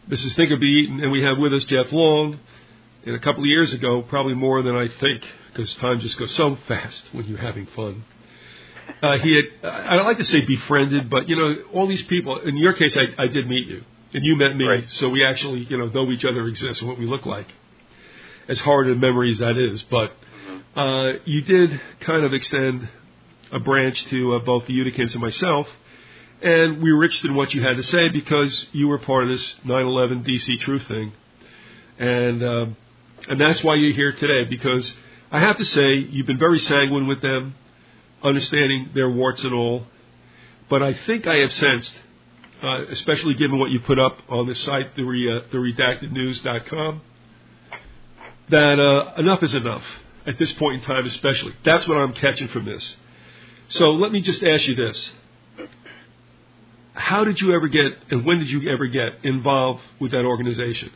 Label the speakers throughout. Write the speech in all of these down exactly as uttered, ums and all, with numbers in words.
Speaker 1: Missus Think or Be Eaten, and we have with us Jeff Long. And a couple of years ago, probably more than I think, because time just goes so fast when you're having fun. Uh, he had, I don't like to say befriended, but, you know, all these people, in your case, I, I did meet you, and you met me,
Speaker 2: right.
Speaker 1: So we actually, you know, know each other exists and what we look like, as hard a memory as that is. But
Speaker 2: mm-hmm.
Speaker 1: uh, you did kind of extend a branch to uh, both the Uticans and myself, and we were interested in what you had to say because you were part of this nine eleven D C Truth thing. And uh, and that's why you're here today, because I have to say, you've been very sanguine with them, understanding their warts and all. But I think I have sensed, uh, especially given what you put up on the site, the, re, uh, the redacted news dot com, that uh, enough is enough at this point in time especially. That's what I'm catching from this. So let me just ask you this. How did you ever get, and when did you ever get involved with that organization?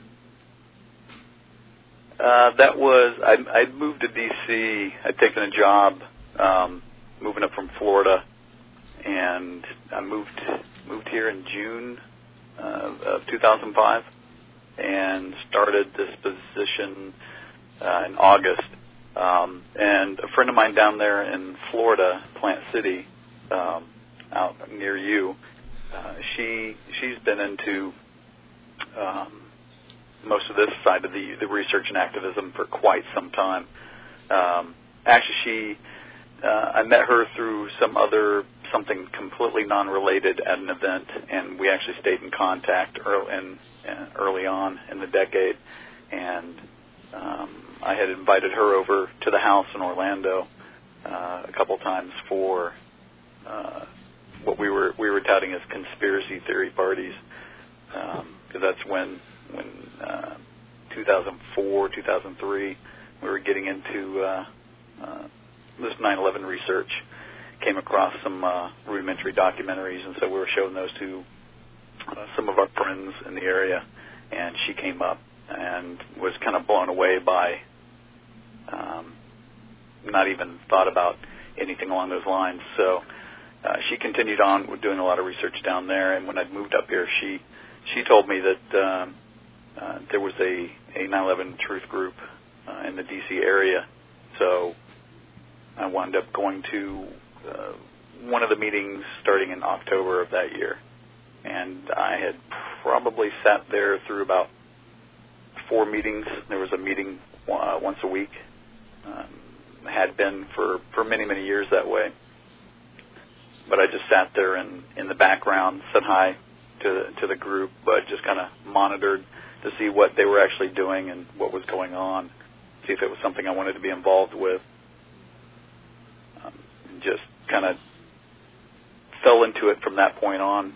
Speaker 2: Uh, that was, I, I'd moved to D C. I'd taken a job um, moving up from Florida, and I moved moved here in June uh, of two thousand five and started this position uh, in August. Um, and a friend of mine down there in Florida, Plant City, um, out near you, uh, she, she's been into um, most of this side of the, the research and activism for quite some time. Um, actually, she, uh, I met her through some other, something completely non-related at an event, and we actually stayed in contact early, in, uh, early on in the decade. And um, I had invited her over to the house in Orlando uh, a couple times for uh, what we were we were touting as conspiracy theory parties, because um, that's when. when uh, two thousand four, two thousand three, we were getting into uh, uh, this nine eleven research, came across some uh, rudimentary documentaries, and so we were showing those to uh, some of our friends in the area, and she came up and was kind of blown away by, um, not even thought about anything along those lines. So uh, she continued on with doing a lot of research down there, and when I'd moved up here, she she told me that um, Uh, there was a, a nine eleven Truth group uh, in the D C area, so I wound up going to uh, one of the meetings starting in October of that year, and I had probably sat there through about four meetings. There was a meeting uh, once a week, um, had been for, for many, many years that way, but I just sat there in, in the background, said hi to the, to the group, but just kind of monitored to see what they were actually doing and what was going on, see if it was something I wanted to be involved with. Um, just kind of fell into it from that point on.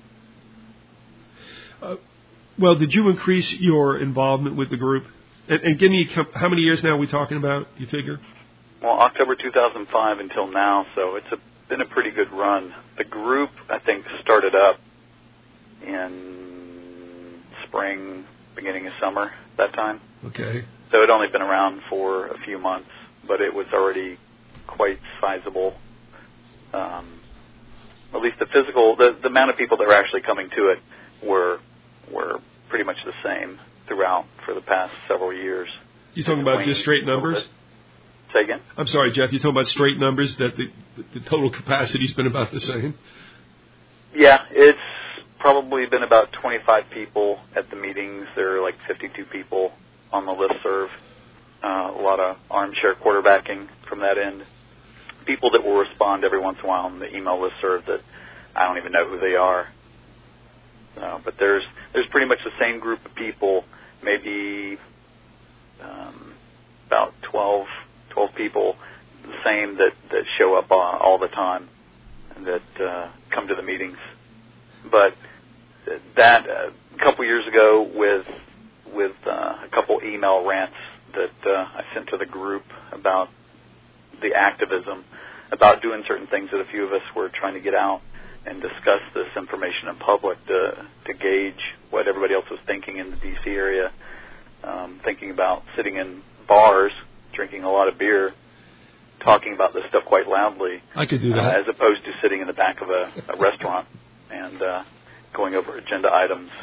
Speaker 1: Uh, well, did you increase your involvement with the group? And, and give me, how many years now are we talking about, you figure?
Speaker 2: Well, October two thousand five until now, so it's a, been a pretty good run. The group, I think, started up in spring, beginning of summer, that time.
Speaker 1: Okay.
Speaker 2: So it had only been around for a few months, but it was already quite sizable. Um, at least the physical, the, the amount of people that were actually coming to it were were pretty much the same throughout for the past several years.
Speaker 1: You talking about just straight numbers?
Speaker 2: Say again?
Speaker 1: I'm sorry, Jeff. You talking about straight numbers, that the, the total capacity's been about the same?
Speaker 2: Yeah, it's probably been about twenty-five people at the meetings. There are like fifty-two people on the listserv. Uh, a lot of armchair quarterbacking from that end. People that will respond every once in a while on the email listserv that I don't even know who they are. Uh, but there's there's pretty much the same group of people, maybe um, about twelve, twelve people, the same that, that show up uh, all the time and that uh, come to the meetings. But that uh, a couple years ago, with with uh, a couple email rants that uh, I sent to the group about the activism, about doing certain things that a few of us were trying to get out and discuss this information in public to to gauge what everybody else was thinking in the D C area, um, thinking about sitting in bars, drinking a lot of beer, talking about this stuff quite loudly.
Speaker 1: I could do that.
Speaker 2: Uh, as opposed to sitting in the back of a, a restaurant and uh, going over agenda items. It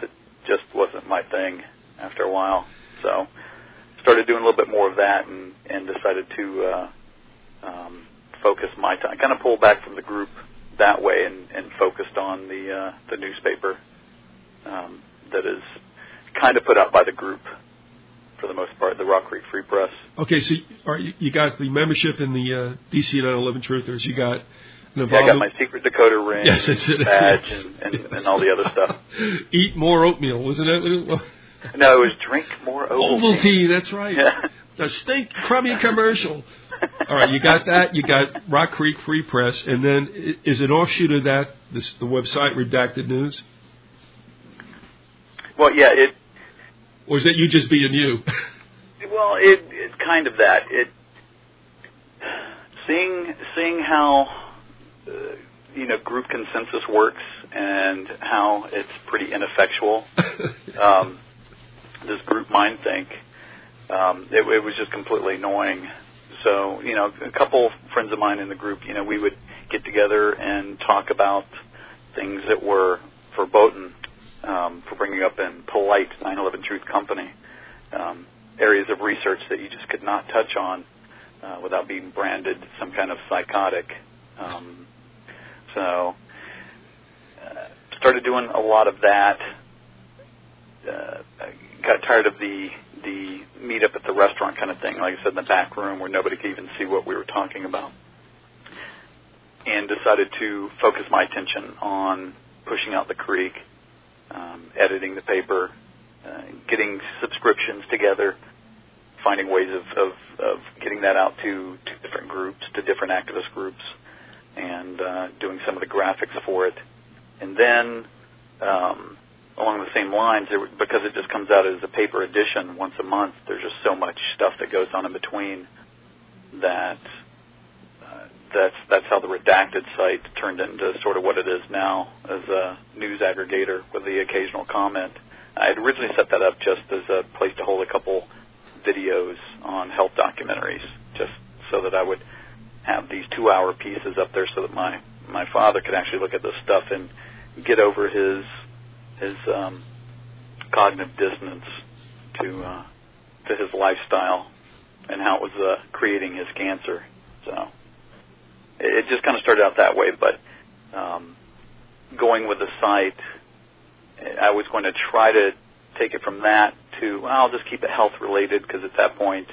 Speaker 2: just wasn't my thing after a while. So started doing a little bit more of that, and, and decided to uh, um, focus my time. I kind of pulled back from the group that way, and, and focused on the uh, the newspaper um, that is kind of put out by the group for the most part, the Rock Creek Free Press.
Speaker 1: Okay, so are you, you got the membership in the uh, D C nine eleven Truthers. You got an
Speaker 2: involvement. Yeah, I got my secret Dakota ring,
Speaker 1: yes, that's it.
Speaker 2: badge, and, and, and all the other stuff.
Speaker 1: Eat more oatmeal, wasn't it?
Speaker 2: No, it was drink more Ovaltine.
Speaker 1: Ovaltine, that's right.
Speaker 2: Yeah.
Speaker 1: The stink crummy commercial. All right, you got that. You got Rock Creek Free Press, and then is an offshoot of that this, the website Redacted News?
Speaker 2: Well, yeah, it.
Speaker 1: Or is that you just being you?
Speaker 2: Well, it it's kind of that. It seeing seeing how uh, you know group consensus works and how it's pretty ineffectual. um, this group mind think. Um, it, it was just completely annoying. So, you know, a couple friends of mine in the group, you know, we would get together and talk about things that were verboten um, for bringing up in polite nine eleven Truth Company, um, areas of research that you just could not touch on uh, without being branded some kind of psychotic. Um, so, uh, started doing a lot of that. Uh, I got tired of the the meet up at the restaurant kind of thing, like I said, in the back room where nobody could even see what we were talking about, and decided to focus my attention on pushing out the creek, um, editing the paper, uh, getting subscriptions together, finding ways of, of, of getting that out to, to different groups, to different activist groups, and uh, doing some of the graphics for it. And then um, along the same lines, there, because it just comes out as a paper edition once a month, there's just so much stuff that goes on in between that uh, that's that's how the Redacted site turned into sort of what it is now, as a news aggregator with the occasional comment. I had originally set that up just as a place to hold a couple videos on health documentaries, just so that I would have these two-hour pieces up there so that my, my father could actually look at this stuff and get over his his um, cognitive dissonance to uh, to his lifestyle and how it was uh, creating his cancer. So it, it just kind of started out that way, but um, going with the site, I was going to try to take it from that to, well, I'll just keep it health-related, because at that point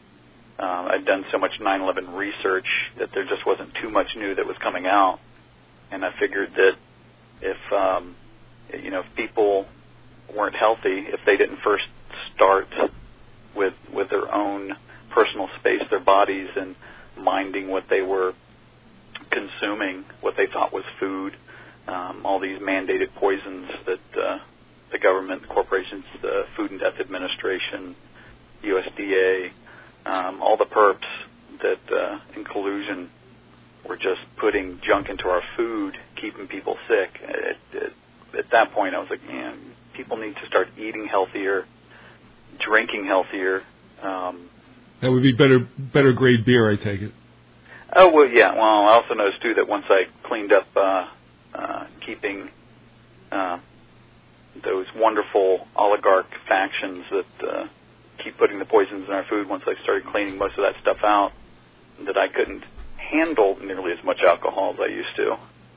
Speaker 2: uh, I'd done so much nine eleven research that there just wasn't too much new that was coming out, and I figured that if um, you know, if people weren't healthy, if they didn't first start with with their own personal space, their bodies, and minding what they were consuming, what they thought was food, um, all these mandated poisons that uh, the government, the corporations, the Food and Death Administration, U S D A, um, all the perps that uh, in collusion were just putting junk into our food, keeping people sick. It, it, at that point, I was like, man, people need to start eating healthier, drinking healthier. Um,
Speaker 1: that would be better, better grade beer, I take it.
Speaker 2: Oh, well, yeah. Well, I also noticed, too, that once I cleaned up uh, uh, keeping uh, those wonderful oligarch factions that uh, keep putting the poisons in our food, once I started cleaning most of that stuff out, that I couldn't handle nearly as much alcohol as I used to.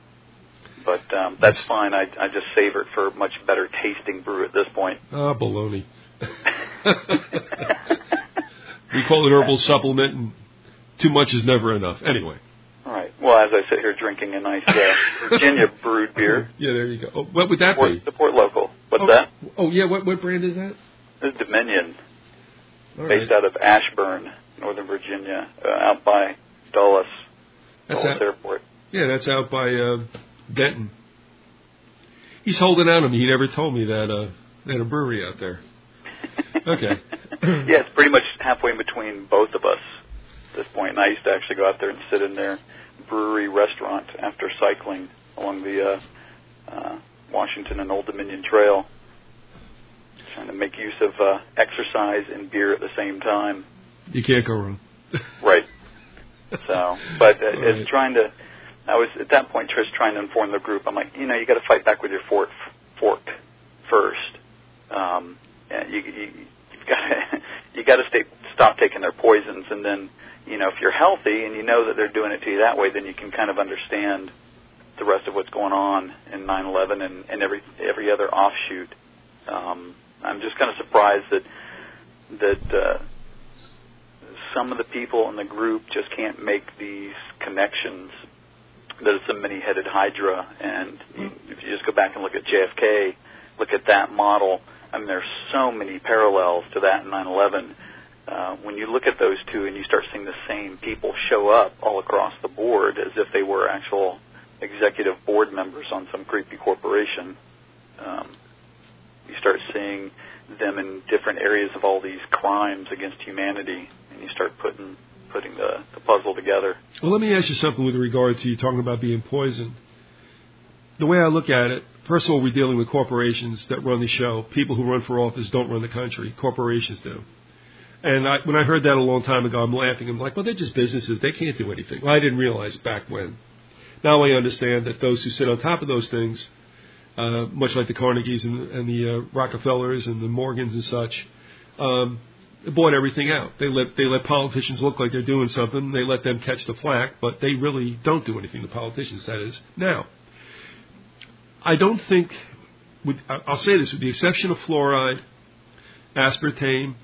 Speaker 2: But um, that's fine. I, I just savor it for a much better tasting brew at this point.
Speaker 1: Ah, baloney. We call it herbal supplement, and too much is never enough. Anyway.
Speaker 2: All right. Well, as I sit here drinking a nice uh, Virginia brewed beer.
Speaker 1: Yeah, there you go. Oh, what would that
Speaker 2: support,
Speaker 1: be?
Speaker 2: Support local. What's
Speaker 1: oh,
Speaker 2: that?
Speaker 1: Oh, yeah. What what brand is that?
Speaker 2: This is Dominion,
Speaker 1: All
Speaker 2: based
Speaker 1: right.
Speaker 2: out of Ashburn, Northern Virginia, uh, out by Dulles,
Speaker 1: That's
Speaker 2: Dulles
Speaker 1: out,
Speaker 2: Airport.
Speaker 1: Yeah, that's out by uh, Denton. He's holding out on me. He never told me that uh, they had a brewery out there. Okay.
Speaker 2: Yeah, it's pretty much halfway in between both of us at this point. And I used to actually go out there and sit in their brewery restaurant after cycling along the uh, uh, Washington and Old Dominion Trail, trying to make use of uh, exercise and beer at the same time.
Speaker 1: You can't go wrong.
Speaker 2: Right. So, but uh,
Speaker 1: right.
Speaker 2: it's trying to, I was at that point just trying to inform the group. I'm like, you know, you got to fight back with your fork, fork first. Um, you, you, you've got to, you got to stay, stop taking their poisons, and then, you know, if you're healthy and you know that they're doing it to you that way, then you can kind of understand the rest of what's going on in nine eleven and, and every every other offshoot. Um, I'm just kind of surprised that that uh, some of the people in the group just can't make these connections. That it's a many-headed hydra, and if you just go back and look at J F K, look at that model, I mean, there's so many parallels to that in nine eleven. Uh, when you look at those two and you start seeing the same people show up all across the board as if they were actual executive board members on some creepy corporation, um, you start seeing them in different areas of all these crimes against humanity, and you start putting putting the, the puzzle together.
Speaker 1: Well, let me ask you something with regard to you talking about being poisoned. The way I look at it, first of all, we're dealing with corporations that run the show. People who run for office don't run the country. Corporations do. And I, when I heard that a long time ago, I'm laughing. I'm like, well, they're just businesses. They can't do anything. Well, I didn't realize back when. Now I understand that those who sit on top of those things, uh, much like the Carnegies and, and the uh, Rockefellers and the Morgans and such, um, bought everything out. They let they let politicians look like they're doing something. They let them catch the flack, but they really don't do anything. The politicians, that is. Now, I don't think. With, I'll say this: with the exception of fluoride, aspartame,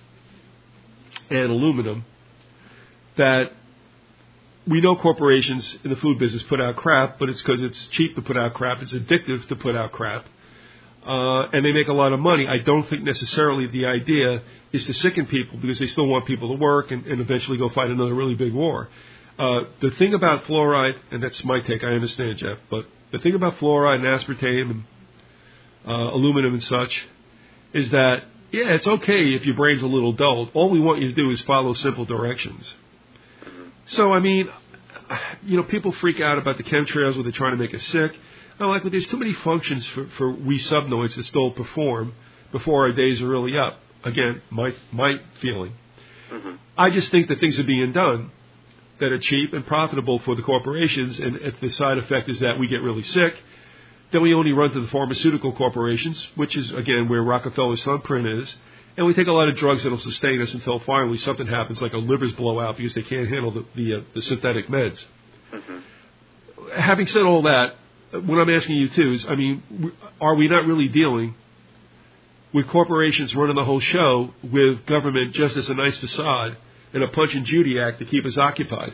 Speaker 1: and aluminum, that we know corporations in the food business put out crap, but it's because it's cheap to put out crap. It's addictive to put out crap. Uh, and they make a lot of money. I don't think necessarily the idea is to sicken people because they still want people to work and, and eventually go fight another really big war. Uh, the thing about fluoride, and that's my take, I understand, Jeff, but the thing about fluoride and aspartame and uh, aluminum and such is that, yeah, it's okay if your brain's a little dulled. All we want you to do is follow simple directions. So, I mean, you know, people freak out about the chemtrails where they're trying to make us sick. I'm like, well, there's too many functions for, for we subnoids to still perform before our days are really up. Again, my my feeling. Mm-hmm. I just think that things are being done that are cheap and profitable for the corporations, and if the side effect is that we get really sick, then we only run to the pharmaceutical corporations, which is, again, where Rockefeller's thumbprint is, and we take a lot of drugs that will sustain us until finally something happens, like a liver's blow out because they can't handle the, the, uh, the synthetic meds. Mm-hmm. Having said all that, what I'm asking you, too, is, I mean, are we not really dealing with corporations running the whole show with government just as a nice facade and a Punch and Judy act to keep us occupied?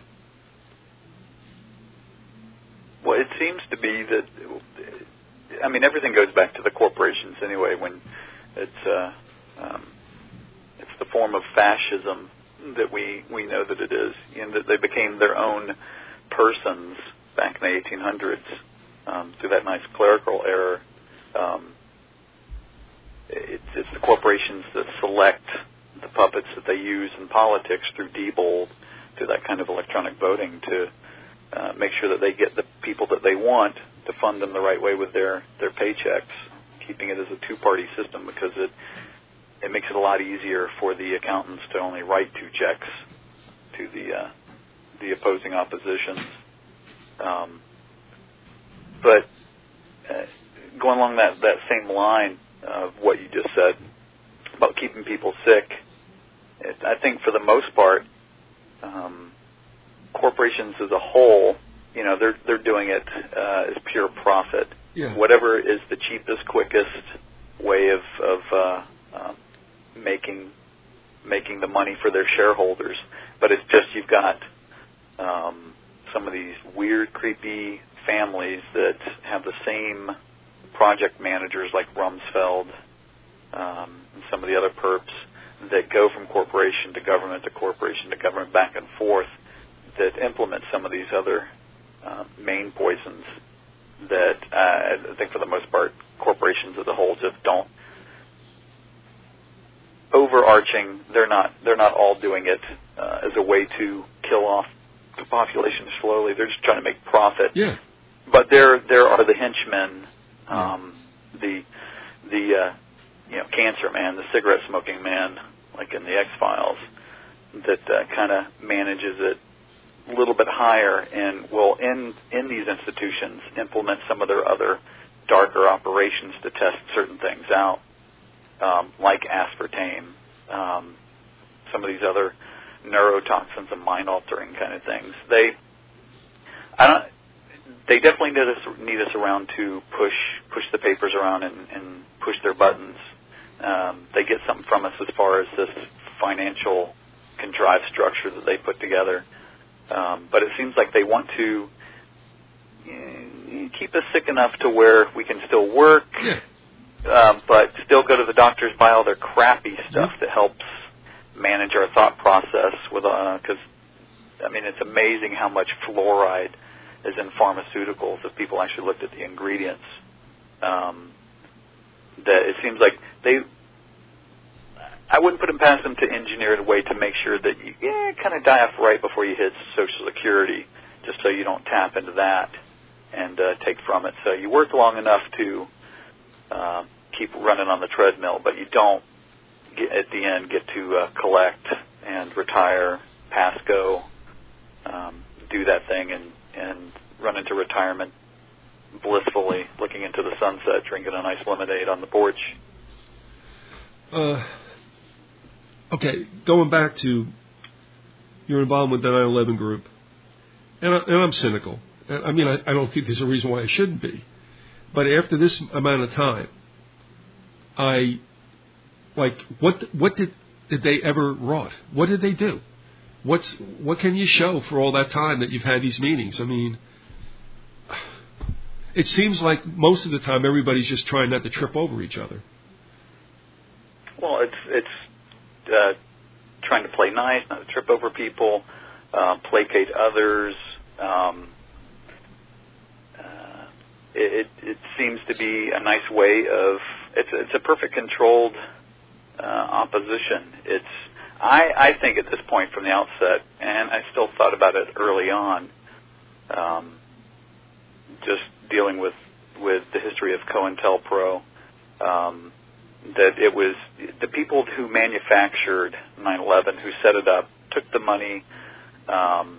Speaker 2: Well, it seems to be that, I mean, everything goes back to the corporations anyway when it's, uh, um, it's the form of fascism that we, we know that it is, and that they became their own persons back in the eighteen hundreds. Um, through that nice clerical error, um, it's, it's the corporations that select the puppets that they use in politics through Diebold, through that kind of electronic voting, to uh, make sure that they get the people that they want to fund them the right way with their, their paychecks, keeping it as a two-party system because it it makes it a lot easier for the accountants to only write two checks to the uh, the opposing oppositions. Um, But uh, going along that, that same line of what you just said about keeping people sick, it, I think for the most part, um, corporations as a whole, you know, they're they're doing it uh, as pure profit.
Speaker 1: Yeah.
Speaker 2: Whatever is the cheapest, quickest way of of uh, uh, making making the money for their shareholders. But it's just you've got um, some of these weird, creepy families that have the same project managers like Rumsfeld um, and some of the other perps that go from corporation to government to corporation to government back and forth that implement some of these other uh, main poisons that uh, I think for the most part corporations as a whole just don't. Overarching, they're not they're not all doing it uh, as a way to kill off the population slowly. They're just trying to make profit.
Speaker 1: Yeah.
Speaker 2: But there, there are the henchmen, um, the, the, uh, you know, cancer man, the cigarette smoking man, like in the X-Files, that uh, kind of manages it a little bit higher and will, in in these institutions, implement some of their other darker operations to test certain things out. um, like aspartame, um, some of these other neurotoxins and mind-altering kind of things. They, I don't. They definitely need us, need us around to push push the papers around and, and push their buttons. Um, they get something from us as far as this financial contrived structure that they put together. Um, but it seems like they want to uh, keep us sick enough to where we can still work,
Speaker 1: yeah.
Speaker 2: uh, but still go to the doctors, buy all their crappy stuff
Speaker 1: mm-hmm.
Speaker 2: that helps manage our thought process. With because uh, I mean, it's amazing how much fluoride is in pharmaceuticals. If people actually looked at the ingredients, um, that it seems like they. I wouldn't put them past them to engineer it a way to make sure that you yeah, kind of die off right before you hit Social Security, just so you don't tap into that and uh, take from it. So you work long enough to uh, keep running on the treadmill, but you don't get, at the end get to uh, collect and retire, pass go, um, do that thing, and, and run into retirement blissfully, looking into the sunset, drinking a nice lemonade on the porch.
Speaker 1: Uh. Okay, going back to your involvement with the nine eleven group, and, I, and I'm cynical. I mean, I, I don't think there's a reason why I shouldn't be. But after this amount of time, I, like, what what did, did they ever wrought? What did they do? What's What can you show for all that time that you've had these meetings? I mean, it seems like most of the time everybody's just trying not to trip over each other.
Speaker 2: Well, it's it's... Uh, trying to play nice, not to trip over people, uh, placate others. Um, uh, it, it seems to be a nice way of it's it's a perfect controlled uh, opposition. It's I, I think at this point from the outset, and I still thought about it early on, um, just dealing with with the history of COINTELPRO. Um, that it was the people who manufactured nine eleven, who set it up, took the money, um,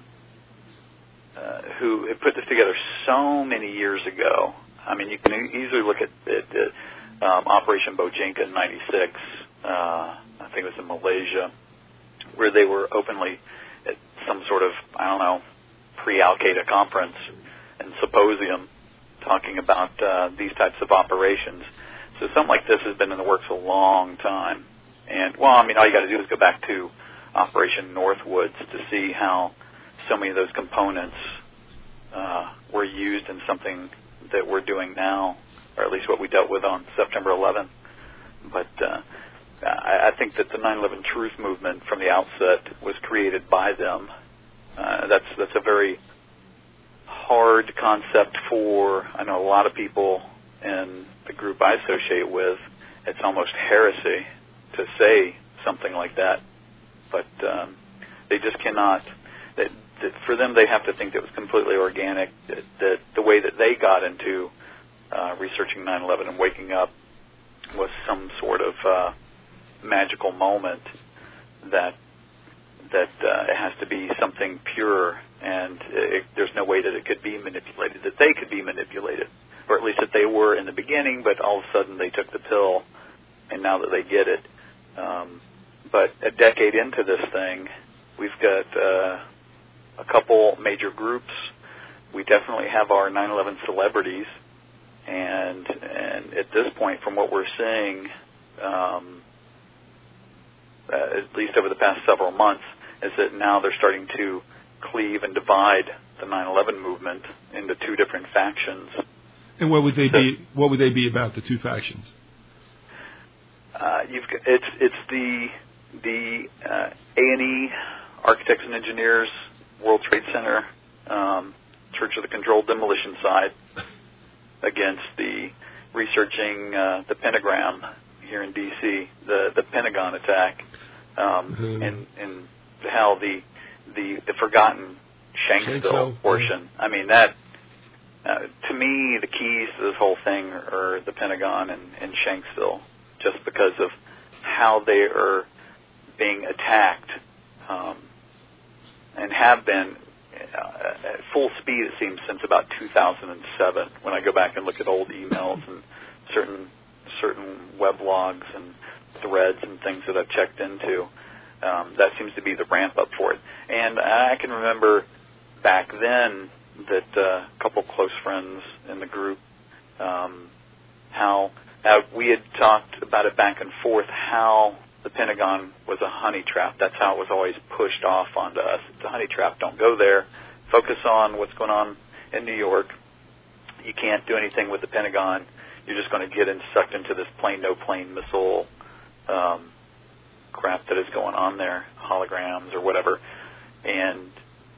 Speaker 2: uh, who had put this together so many years ago. I mean, you can easily look at, at, at um, Operation Bojinka in ninety-six, uh, I think it was in Malaysia, where they were openly at some sort of, I don't know, pre-Al-Qaeda conference and symposium talking about uh, these types of operations. So something like this has been in the works a long time. And, well, I mean, all you got to do is go back to Operation Northwoods to see how so many of those components uh, were used in something that we're doing now, or at least what we dealt with on September eleventh. But uh, I, I think that the nine eleven Truth movement from the outset was created by them. Uh, that's that's a very hard concept for, I know, a lot of people in the group I associate with. It's almost heresy to say something like that, but um, they just cannot. That, that for them, they have to think that it was completely organic. That, that the way that they got into uh, researching nine eleven and waking up was some sort of uh, magical moment. That that uh, it has to be something pure, and it, there's no way that it could be manipulated. That they could be manipulated. Or at least that they were in the beginning, but all of a sudden they took the pill, and now that they get it. Um, but a decade into this thing, we've got uh, a couple major groups. We definitely have our nine eleven celebrities, and and at this point, from what we're seeing, um, uh, at least over the past several months, is that now they're starting to cleave and divide the nine eleven movement into two different factions.
Speaker 1: And what would they
Speaker 2: so,
Speaker 1: be? What would they be about, the two factions?
Speaker 2: Uh, you've it's it's the the uh, A and E, Architects and Engineers, World Trade Center, um, Church of the Controlled Demolition side, against the researching uh, the pentagram here in D C, the the Pentagon attack, um, mm-hmm. and and how the the the forgotten Shanksville, Shanksville. portion. I mean that. Uh, to me, the keys to this whole thing are the Pentagon and, and Shanksville, just because of how they are being attacked um, and have been uh, at full speed, it seems, since about two thousand seven, when I go back and look at old emails and certain certain web logs and threads and things that I've checked into. Um, that seems to be the ramp up for it. And I can remember back then that uh, a couple close friends in the group, um, how uh, we had talked about it back and forth, how the Pentagon was a honey trap. That's how it was always pushed off onto us. It's a honey trap. Don't go there. Focus on what's going on in New York. You can't do anything with the Pentagon. You're just going to get in, sucked into this plane, no plane missile um, crap that is going on there, holograms or whatever. And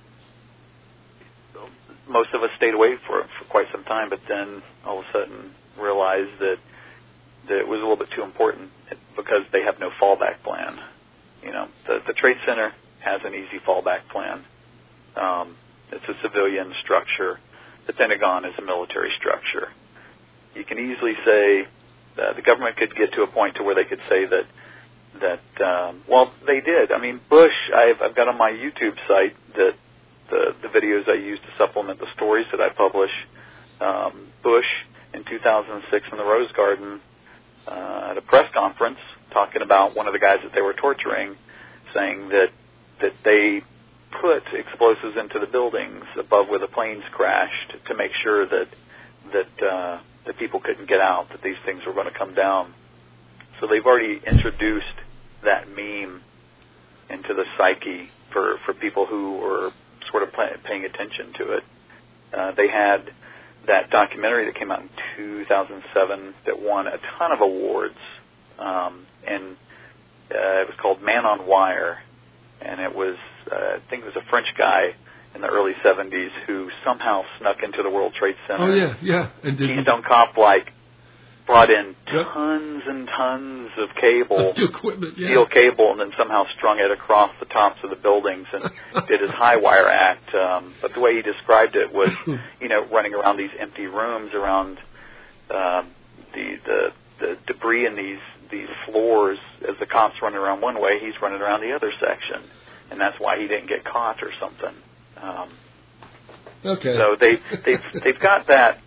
Speaker 2: most of us stayed away for for quite some time, but then all of a sudden realized that, that it was a little bit too important because they have no fallback plan. You know, the, the Trade Center has an easy fallback plan. Um, it's a civilian structure. The Pentagon is a military structure. You can easily say uh, the government could get to a point to where they could say that that um, well, they did. I mean, Bush. I've, I've got on my YouTube site that the the videos I use to supplement the stories that I publish. Um, Bush in two thousand six in the Rose Garden uh, at a press conference talking about one of the guys that they were torturing, saying that that they put explosives into the buildings above where the planes crashed to make sure that that uh, that people couldn't get out, that these things were going to come down. So they've already introduced that meme into the psyche for, for people who are sort of pay, paying attention to it. Uh, they had that documentary that came out in two thousand seven that won a ton of awards, um, and uh, it was called Man on Wire, and it was uh, I think it was a French guy in the early seventies who somehow snuck into the World Trade Center.
Speaker 1: Oh yeah, yeah, and did
Speaker 2: Keystone Cop like brought in
Speaker 1: yep.
Speaker 2: tons and tons of cable,
Speaker 1: equipment, yeah.
Speaker 2: steel cable, and then somehow strung it across the tops of the buildings and did his high wire act. Um, but the way he described it was, you know, running around these empty rooms, around um, the, the the debris in these these floors. As the cops running around one way, he's running around the other section, and that's why he didn't get caught or something. Um,
Speaker 1: okay.
Speaker 2: So they they've they've got that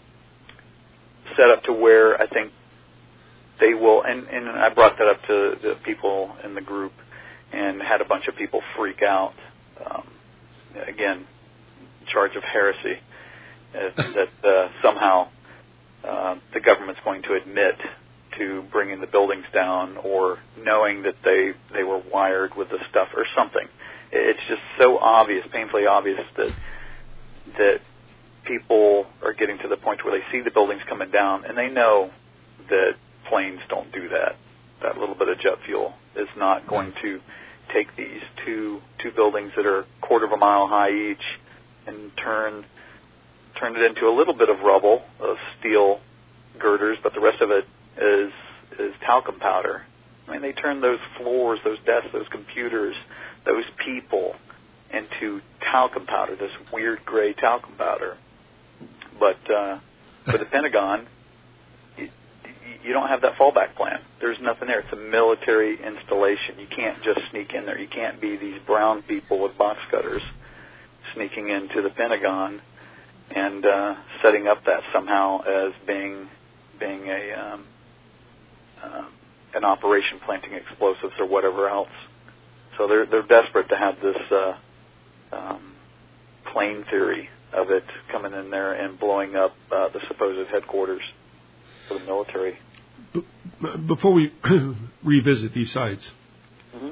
Speaker 2: set up to where I think they will, and, and I brought that up to the people in the group and had a bunch of people freak out. Um, again, charge of heresy, uh, that uh, somehow uh, the government's going to admit to bringing the buildings down or knowing that they, they were wired with the stuff or something. It's just so obvious, painfully obvious that that people are getting to the point where they see the buildings coming down and they know that planes don't do that. That little bit of jet fuel is not going to take these two two buildings that are a quarter of a mile high each and turn turn it into a little bit of rubble of steel girders, but the rest of it is is talcum powder. I mean, they turn those floors, those desks, those computers, those people into talcum powder, this weird gray talcum powder. But uh, for the Pentagon, you, you don't have that fallback plan. There's nothing there. It's a military installation. You can't just sneak in there. You can't be these brown people with box cutters sneaking into the Pentagon and uh, setting up that somehow as being being a um, uh, an operation planting explosives or whatever else. So they're they're desperate to have this uh, um, plane theory of it coming in there and blowing up uh, the supposed headquarters for the military.
Speaker 1: Before we revisit these sites,
Speaker 2: mm-hmm.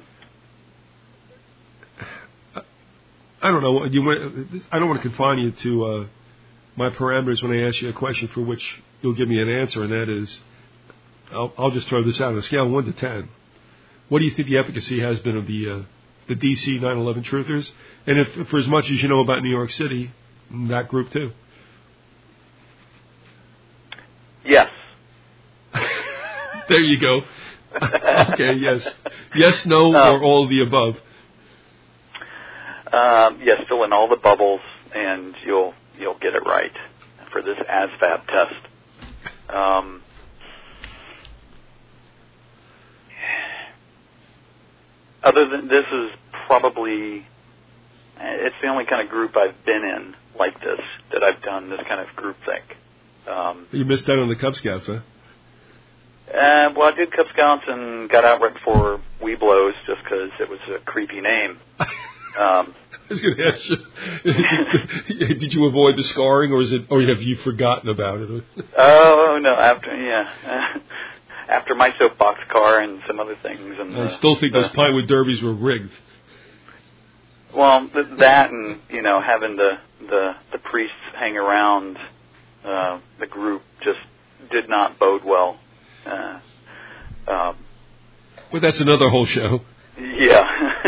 Speaker 1: I don't know. You went, I don't want to confine you to uh, my parameters when I ask you a question for which you'll give me an answer, and that is, I'll, I'll just throw this out on a scale of one to ten. What do you think the efficacy has been of the uh, the D C nine eleven truthers, and if for as much as you know about New York City, that group too?
Speaker 2: Yes.
Speaker 1: There you go. Okay, yes. Yes, no,
Speaker 2: um,
Speaker 1: or all of the above.
Speaker 2: Um, yes, fill in all the bubbles, and you'll you'll get it right for this A S V A B test. Um, other than this is probably, it's the only kind of group I've been in like this, that I've done this kind of group think. Um,
Speaker 1: you missed out on the Cub Scouts, huh?
Speaker 2: Uh, well, I did Cub Scouts and got out right before Webelos just because it was a creepy name. Um,
Speaker 1: I was going to ask you, did you avoid the scarring, or is it, or have you forgotten about it?
Speaker 2: Oh no! After yeah, after my soapbox car and some other things, and
Speaker 1: I
Speaker 2: the,
Speaker 1: still think
Speaker 2: the,
Speaker 1: those Pinewood Derbies were rigged.
Speaker 2: Well, th- that and you know having the the, the priests hang around uh, the group just did not bode well. Uh, um,
Speaker 1: but that's another whole show.
Speaker 2: Yeah.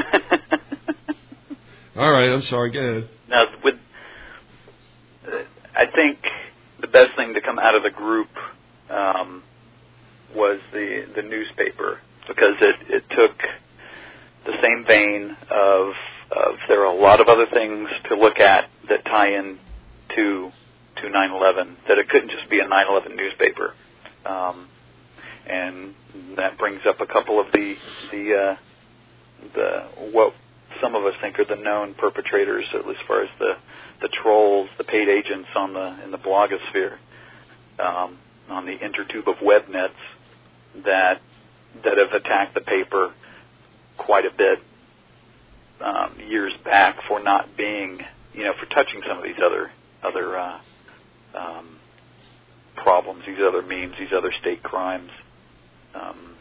Speaker 1: All right, I'm sorry. Go ahead.
Speaker 2: Now, with, uh, I think the best thing to come out of the group um, was the the newspaper, because it, it took the same vein of of there are a lot of other things to look at that tie in to to nine eleven, that it couldn't just be a nine eleven newspaper, um, and that brings up a couple of the the uh, the what some of us think are the known perpetrators, at least as far as the, the trolls, the paid agents on the in the blogosphere, um, on the intertube of web nets that that have attacked the paper quite a bit um, years back for not being, you know, for touching some of these other other uh, um, problems, these other memes, these other state crimes. Um,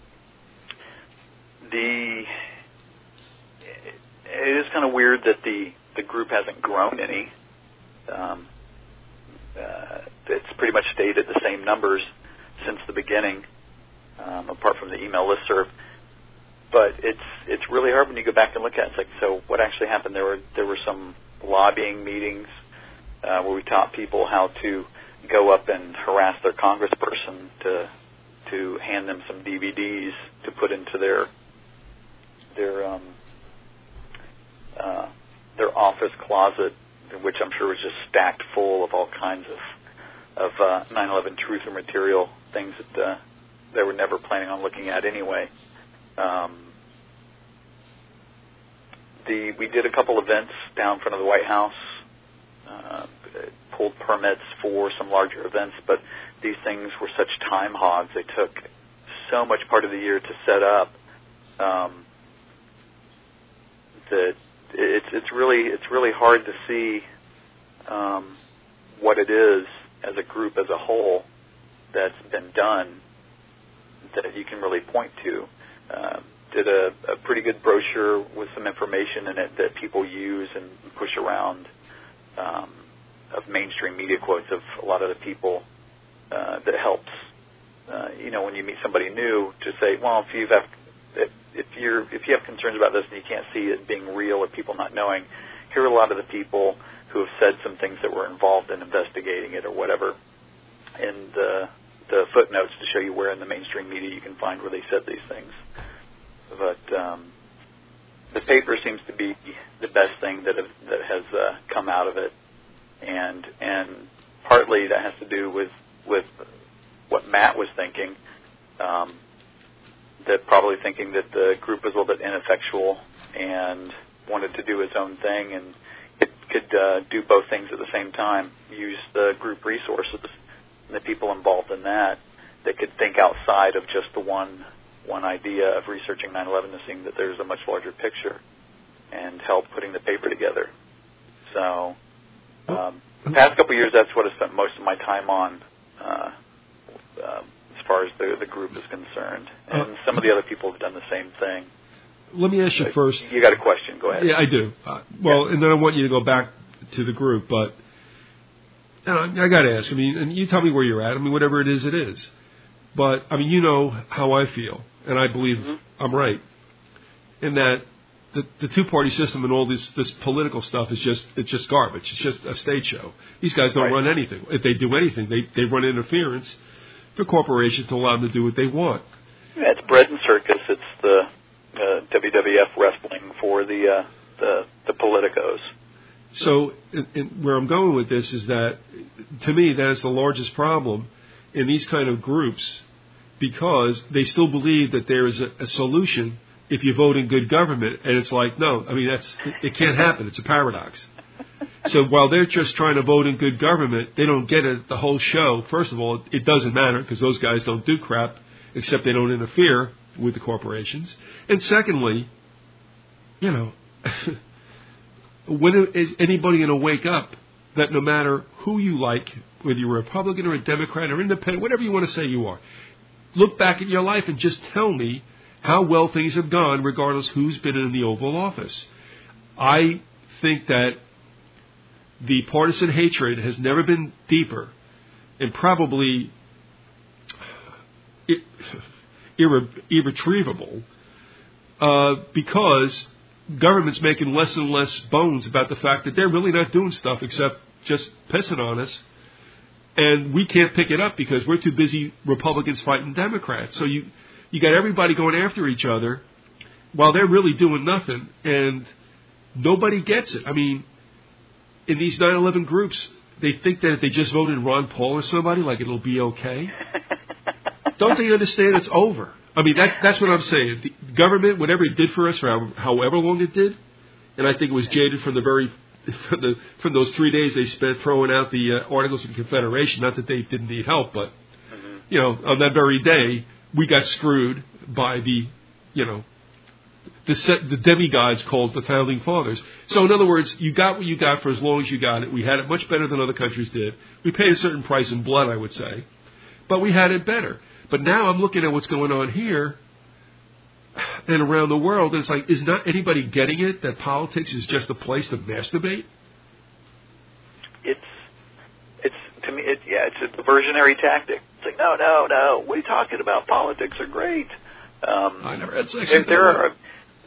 Speaker 2: the It is kind of weird that the, the group hasn't grown any. Um, uh, it's pretty much stayed at the same numbers since the beginning, um, apart from the email listserv. But it's it's really hard when you go back and look at it. It's like, so what actually happened? There were there were some lobbying meetings uh, where we taught people how to go up and harass their congressperson to to hand them some D V Ds to put into their their um, Uh, their office closet, which I'm sure was just stacked full of all kinds of of uh, nine eleven truther material, things that uh, they were never planning on looking at anyway. Um, the we did a couple events down in front of the White House, uh, pulled permits for some larger events, but these things were such time hogs. They took so much part of the year to set up um, that It's it's really it's really hard to see um, what it is as a group, as a whole, that's been done that you can really point to. Uh, did a, a pretty good brochure with some information in it that people use and push around, um, of mainstream media quotes of a lot of the people uh, that helps. Uh, you know, when you meet somebody new, to say, well, if you've have If, if you're if you have concerns about this and you can't see it being real or people not knowing, here are a lot of the people who have said some things that were involved in investigating it or whatever, and the the footnotes to show you where in the mainstream media you can find where they said these things. But um, the paper seems to be the best thing that have, that has uh, come out of it, and and partly that has to do with with what Matt was thinking. Um, that probably thinking that the group was a little bit ineffectual and wanted to do its own thing, and it could uh, do both things at the same time, use the group resources and the people involved in that that could think outside of just the one one idea of researching nine eleven and seeing that there's a much larger picture and help putting the paper together. So um, the past couple of years, that's what I spent most of my time on, uh, uh, as far as the, the group is concerned. And uh, some of the other people have done the same thing.
Speaker 1: Let me ask you
Speaker 2: but
Speaker 1: first.
Speaker 2: You got a question. Go ahead.
Speaker 1: Yeah, I do. Uh, well,
Speaker 2: yeah.
Speaker 1: And then I want you to go back to the group. But you know, I got to ask. I mean, and you tell me where you're at. I mean, whatever it is, it is. But, I mean, you know how I feel. And I believe mm-hmm. I'm right. In that the, the two-party system and all this, this political stuff is just it's just garbage. It's just a stage show. These guys don't
Speaker 2: right.
Speaker 1: run anything. If they do anything, they, they run interference for corporations to allow them to do what they want.
Speaker 2: Yeah, it's bread and circus. It's the uh, W W F wrestling for the uh, the, the politicos.
Speaker 1: So in, in, where I'm going with this is that, to me, that is the largest problem in these kind of groups, because they still believe that there is a, a solution if you vote in good government, and it's like, no, I mean, that's it can't happen. It's a paradox. So while they're just trying to vote in good government, they don't get it the whole show. First of all, it doesn't matter because those guys don't do crap. except they don't interfere with the corporations. And secondly, you know, when is anybody going to wake up that no matter who you like, whether you're a Republican or a Democrat or independent, whatever you want to say you are, look back at your life and just tell me how well things have gone regardless who's been in the Oval Office. I think that the partisan hatred has never been deeper and probably irre- irretrievable uh, because government's making less and less bones about the fact that they're really not doing stuff except just pissing on us. And we can't pick it up because we're too busy Republicans fighting Democrats. So you, you got everybody going after each other while they're really doing nothing. And nobody gets it. I mean, in these nine eleven groups, they think that if they just voted Ron Paul or somebody, like it'll be okay. Don't they understand it's over? I mean, that, that's what I'm saying. The government, whatever it did for us, for however long it did, and I think it was jaded from the very from, the, from those three days they spent throwing out the uh, Articles of Confederation. Not that they didn't need help, but mm-hmm. you know, on that very day, we got screwed by the, you know, the set, the demigods called the Founding Fathers. So in other words, you got what you got for as long as you got it. We had it much better than other countries did. We paid a certain price in blood, I would say, but we had it better. But now I'm looking at what's going on here and around the world, and it's like, is not anybody getting it that politics is just a place to masturbate?
Speaker 2: It's, it's to me, it, yeah, it's a diversionary tactic. It's like, no, no, no, what are you talking about? Politics are great. Um,
Speaker 1: I never had sex.
Speaker 2: There, there are,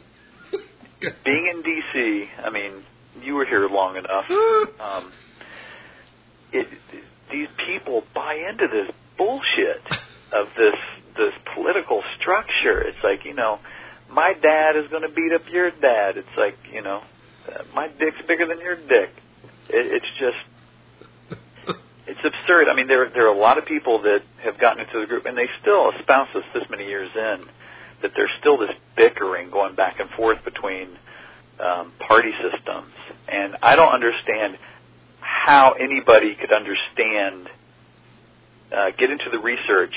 Speaker 2: being in D C, I mean, you were here long enough. Um, it, these people buy into this bullshit of this this political structure. It's like, you know, my dad is going to beat up your dad. It's like, you know, uh, my dick's bigger than your dick. It, it's just, it's absurd. I mean, there there are a lot of people that have gotten into the group, and they still espouse this this many years in, that there's still this bickering going back and forth between um, party systems. And I don't understand how anybody could understand, uh, get into the research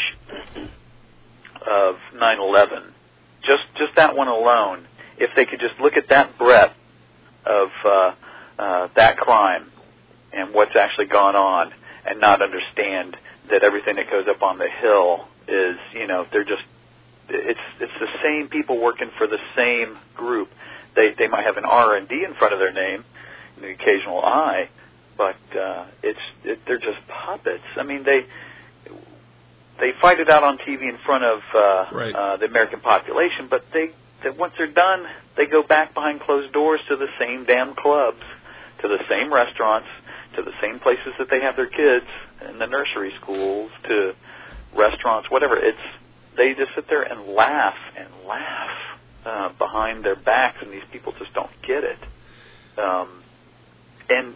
Speaker 2: of nine eleven, just just that one alone, if they could just look at that breadth of uh, uh, that crime and what's actually gone on and not understand that everything that goes up on the Hill is, you know, they're just, it's it's the same people working for the same group. They they might have an R and D in front of their name, and the occasional I, but uh, it's it, they're just puppets. I mean, they they fight it out on T V in front of uh,
Speaker 1: right.
Speaker 2: uh, the American population, but they, they once they're done, they go back behind closed doors to the same damn clubs, to the same restaurants, to the same places that they have their kids in the nursery schools, to restaurants, whatever. It's they just sit there and laugh and laugh uh, behind their backs, and these people just don't get it. Um, and,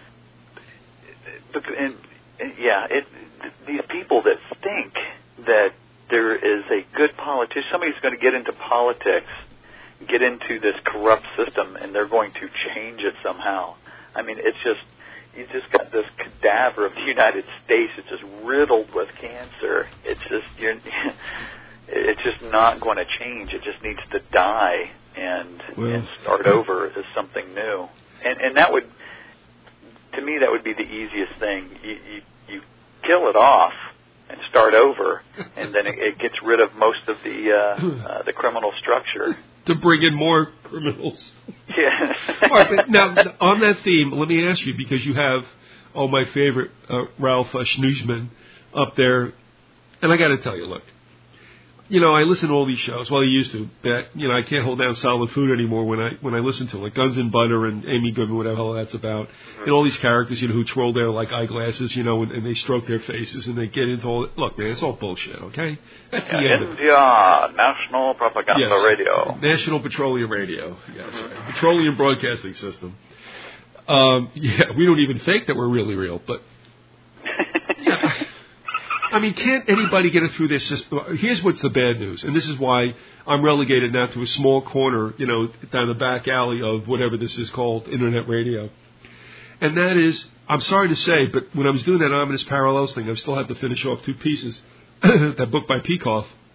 Speaker 2: and yeah, it, these people that think that there is a good politician, somebody's going to get into politics, get into this corrupt system, and they're going to change it somehow. I mean, it's just, you just got this cadaver of the United States. It's just riddled with cancer. It's just, you're, it's just not going to change. It just needs to die and, well, and start over as something new. And, and that would, to me, that would be the easiest thing. You, you, you kill it off and start over, and then it, it gets rid of most of the uh, uh, the criminal structure.
Speaker 1: To bring in more criminals.
Speaker 2: Yeah.
Speaker 1: All right, but now, on that theme, let me ask you, because you have, oh, my favorite, uh, Ralph uh, Schneuzman up there, and I got to tell you, look, you know, I listen to all these shows. Well, I used to. But, you know, I can't hold down solid food anymore when I when I listen to it. Like Guns and Butter and Amy Goodman, whatever the hell that's about. Mm-hmm. And all these characters, you know, who twirl their, like, eyeglasses, you know, and, and they stroke their faces and they get into all... Look, man, it's all bullshit, okay? That's the
Speaker 2: yeah,
Speaker 1: end
Speaker 2: India,
Speaker 1: of it.
Speaker 2: National Propaganda
Speaker 1: yes.
Speaker 2: Radio.
Speaker 1: National Petroleum Radio. Yes, right. Petroleum Broadcasting System. Um, yeah, we don't even think that we're really real, but... Yeah. I mean, can't anybody get it through their system? Here's what's the bad news, and this is why I'm relegated now to a small corner, you know, down the back alley of whatever this is called, internet radio. And that is, I'm sorry to say, but when I was doing that Ominous Parallels thing, I still had to finish off two pieces, that book by Peikoff.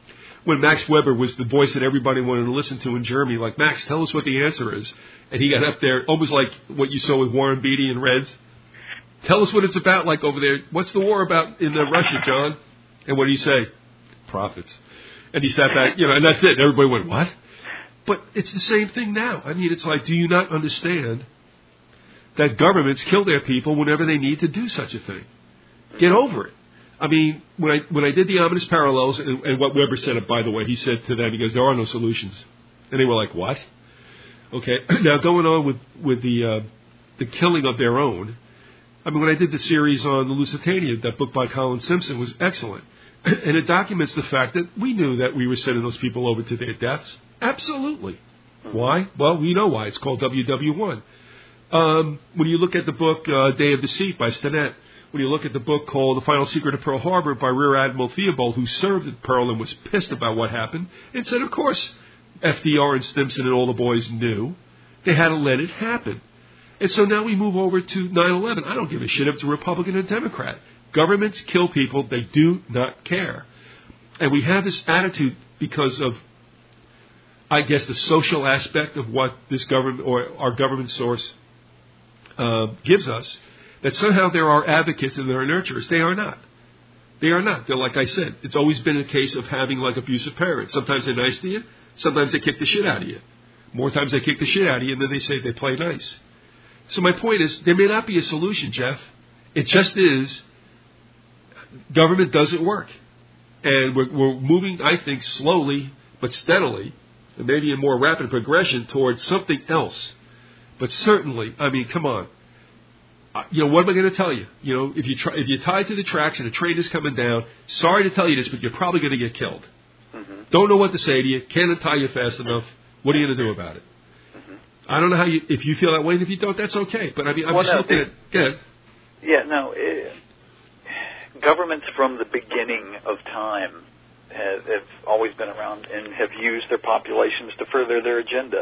Speaker 1: when Max Weber was the voice that everybody wanted to listen to in Germany, like, Max, tell us what the answer is. And he got up there, almost like what you saw with Warren Beatty and Reds. Tell us what it's about, like over there. What's the war about in uh, Russia, John? And what did he say? Profits. And he sat back, you know, and that's it. Everybody went, what? But it's the same thing now. I mean, it's like, do you not understand that governments kill their people whenever they need to do such a thing? Get over it. I mean, when I when I did the ominous parallels, and, and what Weber said, by the way, he said to them, he goes, there are no solutions. And they were like, what? Okay, now going on with, with the uh, the killing of their own, I mean, when I did the series on the Lusitania, that book by Colin Simpson was excellent. And it documents the fact that we knew that we were sending those people over to their deaths. Absolutely. Why? Well, we know why. It's called W W one. Um, when you look at the book uh, Day of Deceit by Stinnett, when you look at the book called The Final Secret of Pearl Harbor by Rear Admiral Theobald, who served at Pearl and was pissed about what happened, and said, of course, F D R and Stimson and all the boys knew. They had to let it happen. And so now we move over to nine eleven. I don't give a shit if it's a Republican or Democrat. Governments kill people. They do not care. And we have this attitude because of, I guess, the social aspect of what this government or our government source uh, gives us, that somehow there are advocates and there are nurturers. They are not. They are not. They're, like I said, it's always been a case of having like abusive parents. Sometimes they're nice to you. Sometimes they kick the shit out of you. More times they kick the shit out of you, and then they say they play nice. So my point is, there may not be a solution, Jeff. It just is, government doesn't work. And we're, we're moving, I think, slowly but steadily, and maybe in more rapid progression, towards something else. But certainly, I mean, come on. Uh, you know, what am I going to tell you? You know, if, you try, if you're tied to the tracks and a train is coming down, sorry to tell you this, but you're probably going to get killed. Mm-hmm. Don't know what to say to you, can't untie you fast enough. What are you going to do about it? Mm-hmm. I don't know how you, if you feel that way, and if you don't, that's okay. But I mean, I'm well, just no, looking at, go ahead.
Speaker 2: Yeah, no, it, governments from the beginning of time have, have always been around and have used their populations to further their agenda.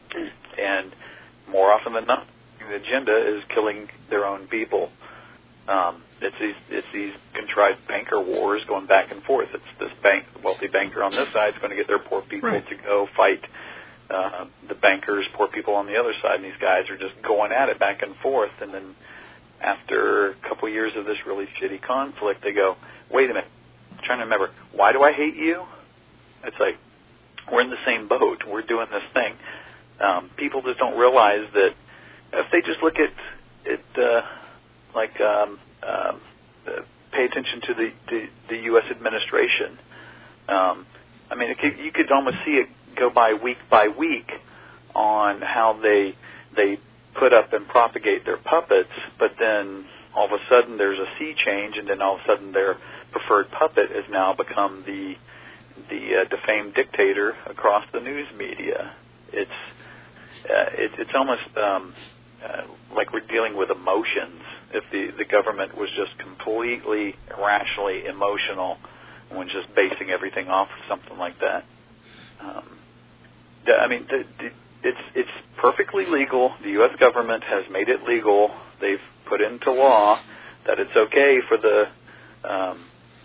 Speaker 2: And more often than not, the agenda is killing their own people. Um, it's these it's these contrived banker wars going back and forth. It's this bank, wealthy banker on this side is going to get their poor people right. to go fight uh, the bankers, poor people on the other side, and these guys are just going at it back and forth. And then after a couple of years of this really shitty conflict, they go, wait a minute, I'm trying to remember, why do I hate you? It's like, we're in the same boat. We're doing this thing. Um, people just don't realize that if they just look at it, uh, like, um, um, uh, pay attention to the, the, the U S administration. Um, I mean, it could, you could almost see it go by week by week on how they they put up and propagate their puppets, but then all of a sudden there's a sea change, and then all of a sudden their preferred puppet has now become the the uh, defamed dictator across the news media. It's uh, it, it's almost um, uh, like we're dealing with emotions. If the, the government was just completely irrationally emotional and was just basing everything off of something like that. Um, the, I mean, the, the, it's it's perfectly legal. The U S government has made it legal. They've put into law that it's okay for the um,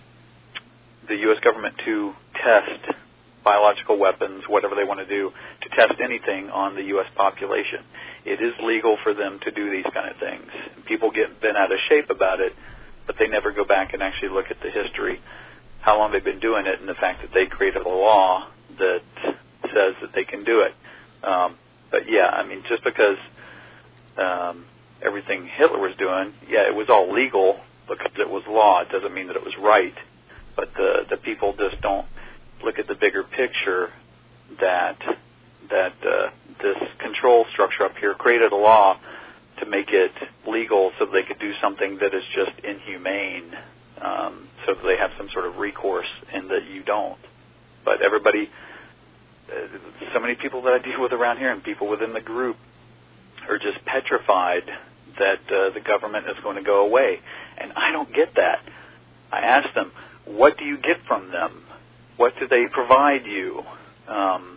Speaker 2: the U S government to test biological weapons, whatever they want to do, to test anything on the U S population. It is legal for them to do these kind of things. People get bent out of shape about it, but they never go back and actually look at the history, how long they've been doing it, and the fact that they created a law that says that they can do it. Um, but yeah, I mean, just because um, everything Hitler was doing, yeah, it was all legal because it was law. It doesn't mean that it was right. But the the people just don't look at the bigger picture that that uh, this control structure up here created a law to make it legal so that they could do something that is just inhumane, um, so that they have some sort of recourse and that you don't. But everybody, uh, so many people that I deal with around here and people within the group are just petrified that uh, the government is going to go away. And I don't get that. I ask them, what do you get from them? What do they provide you? Um,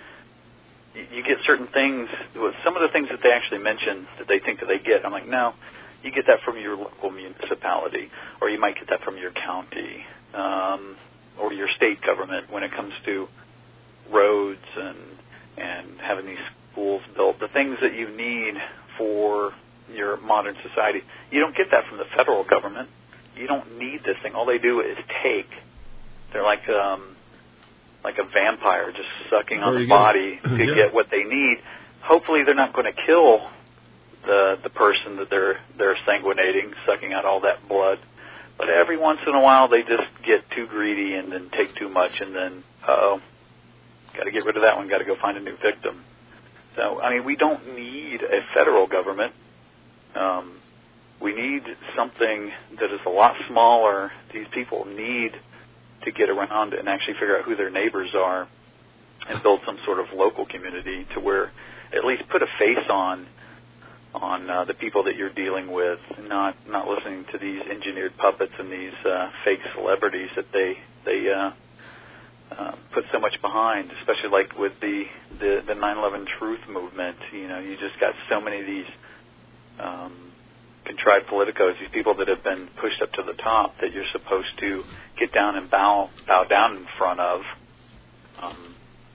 Speaker 2: you get certain things. Some of the things that they actually mention that they think that they get, I'm like, no, you get that from your local municipality, or you might get that from your county. Um, or your state government when it comes to roads and and having these schools built, the things that you need for your modern society. You don't get that from the federal government. You don't need this thing. All they do is take. They're like um, like a vampire just sucking on the body to
Speaker 1: yeah.
Speaker 2: get what they need. Hopefully they're not going to kill the the person that they're they're sanguinating, sucking out all that blood. But every once in a while they just get too greedy and then take too much, and then, uh-oh, got to get rid of that one, got to go find a new victim. So, I mean, we don't need a federal government. Um, we need something that is a lot smaller. These people need to get around and actually figure out who their neighbors are and build some sort of local community to where at least put a face on on uh, the people that you're dealing with, not not listening to these engineered puppets and these uh, fake celebrities that they they uh, uh, put so much behind, especially like with the, the, the nine eleven Truth movement. You know, you just got so many of these um, contrived politicos, these people that have been pushed up to the top that you're supposed to get down and bow bow down in front of. Um,